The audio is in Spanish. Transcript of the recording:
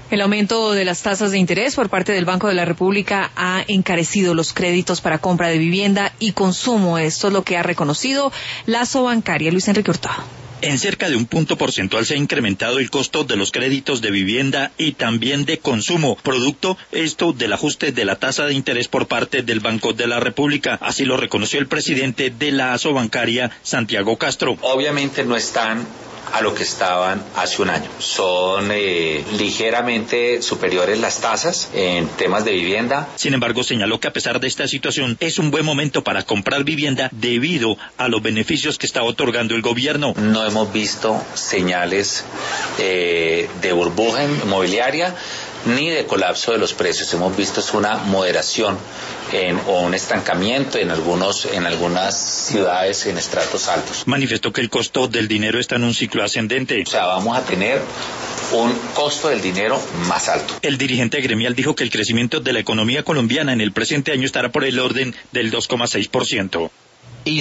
El aumento de las tasas de interés por parte del Banco de la República ha encarecido los créditos para compra de vivienda y consumo. Esto es lo que ha reconocido la Asobancaria. Luis Enrique Hurtado. En cerca de 1 punto porcentual se ha incrementado el costo de los créditos de vivienda y también de consumo, producto esto del ajuste de la tasa de interés por parte del Banco de la República. Así lo reconoció el presidente de la Asobancaria, Santiago Castro. Obviamente no están a lo que estaban hace un año. Son ligeramente superiores las tasas en temas de vivienda. Sin embargo, señaló que a pesar de esta situación, es un buen momento para comprar vivienda debido a los beneficios que está otorgando el gobierno. No hemos visto señales de burbuja inmobiliaria ni de colapso de los precios. Hemos visto una moderación o un estancamiento en algunas ciudades en estratos altos. Manifestó que el costo del dinero está en un ciclo ascendente. O sea, vamos a tener un costo del dinero más alto. El dirigente gremial dijo que el crecimiento de la economía colombiana en el presente año estará por el orden del 2,6%.